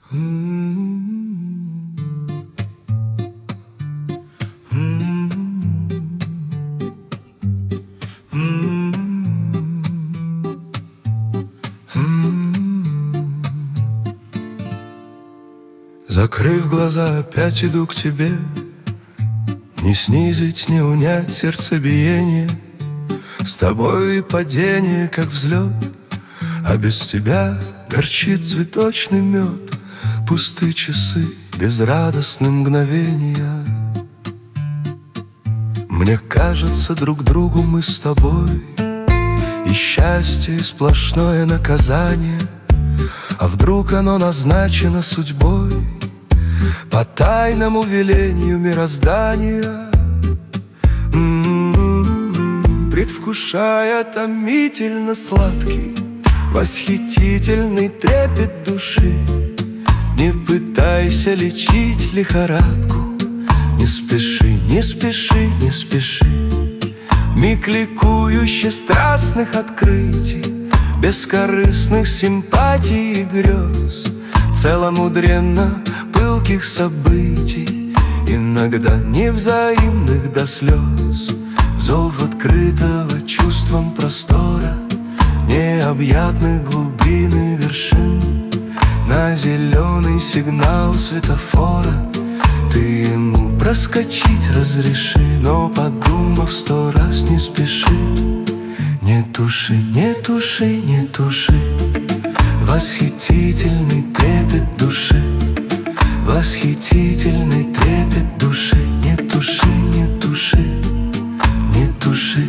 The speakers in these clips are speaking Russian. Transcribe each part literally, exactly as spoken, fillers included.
Закрыв глаза, опять иду к тебе. Не снизить, не унять сердцебиение. С тобой и падение, как взлет, а без тебя горчит цветочный мед. Пустые часы, безрадостные мгновения. Мне кажется, друг другу мы с тобой, и счастье, и сплошное наказание. А вдруг оно назначено судьбой по тайному велению мироздания? М-м-м, предвкушая томительно сладкий, восхитительный трепет души, не пытайся лечить лихорадку. Не спеши, не спеши, не спеши. Миг ликующий страстных открытий, бескорыстных симпатий и грез, целомудренно пылких событий, иногда невзаимных до слез. Зов открытого чувством простора, необъятных глубин и вершин. На зеленый сигнал светофора ты ему проскочить разреши, но, подумав сто раз, не спеши. Не туши, не туши, не туши восхитительный трепет души, восхитительный трепет души. Не туши, не туши, не туши.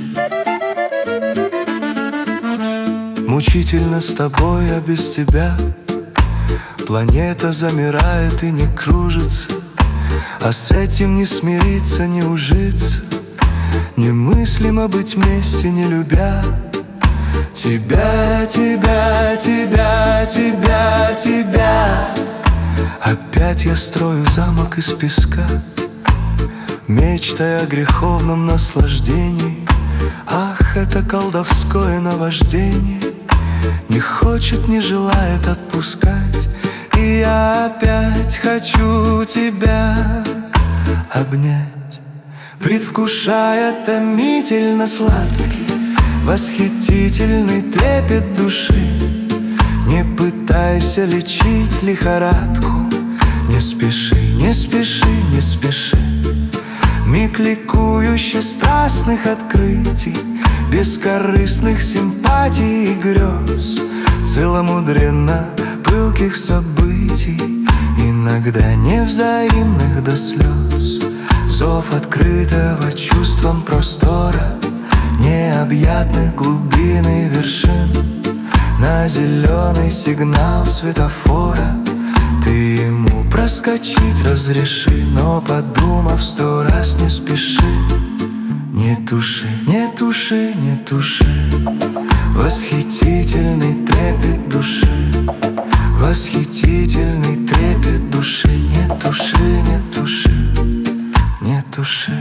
Мучительно с тобой, а без тебя планета замирает и не кружится. А с этим не смириться, не ужиться. Немыслимо быть вместе, не любя тебя, тебя, тебя, тебя, тебя. Опять я строю замок из песка, мечтая о греховном наслаждении. Ах, это колдовское наваждение не хочет, не желает отпускать. И я опять хочу тебя обнять, предвкушая томительно сладкий, восхитительный трепет души. Не пытайся лечить лихорадку. Не спеши, не спеши, не спеши. Миг ликующий страстных открытий, бескорыстных симпатий и грез, целомудренно пылких событий, иногда невзаимных до слез. Зов открытого чувством простора, необъятных глубин и вершин. На зеленый сигнал светофора ты ему проскочить разреши, но, подумав сто раз, не спеши. Не туши, не туши, не туши восхитительный трепет души, восхитительный трепет души. Не туши, не туши, не туши.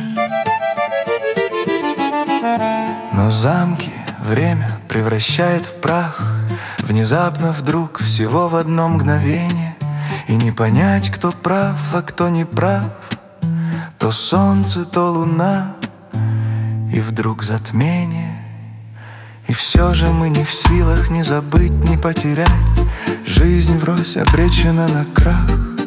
Но замки время превращает в прах, внезапно вдруг, всего в одно мгновение. И не понять, кто прав, а кто не прав. То солнце, то луна, и вдруг затмение. И все же мы не в силах ни забыть, ни потерять. Жизнь врозь обречена на крах.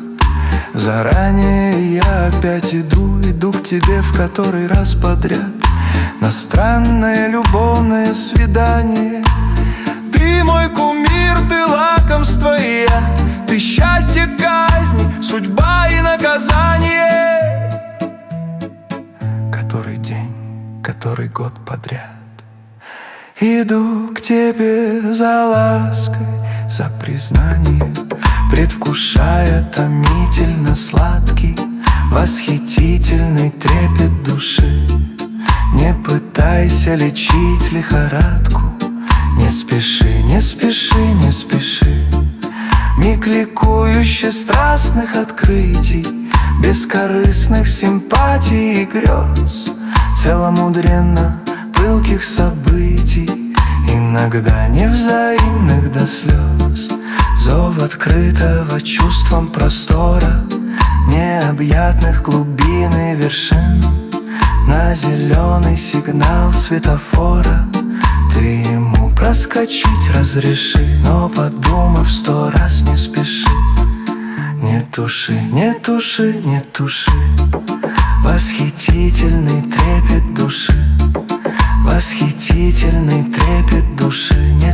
Заранее я опять иду, иду к тебе в который раз подряд на странное любовное свидание. Ты мой кумир, ты лакомство и яд, ты счастье, казнь, судьба и наказание. Который день, который год подряд иду к тебе за лаской, за признанием, предвкушая томительно сладкий, восхитительный трепет души. Не пытайся лечить лихорадку. Не спеши, не спеши, не спеши. Миг ликующий страстных открытий, бескорыстных симпатий и грез, целомудренно пылких событий, иногда невзаимных до слез. Зов открытого чувством простора, необъятных глубин и вершин. На зеленый сигнал светофора ты ему проскочить разреши, но, подумав сто раз, не спеши. Не туши, не туши, не туши восхитительный трепет души, восхитительный трепет души. Не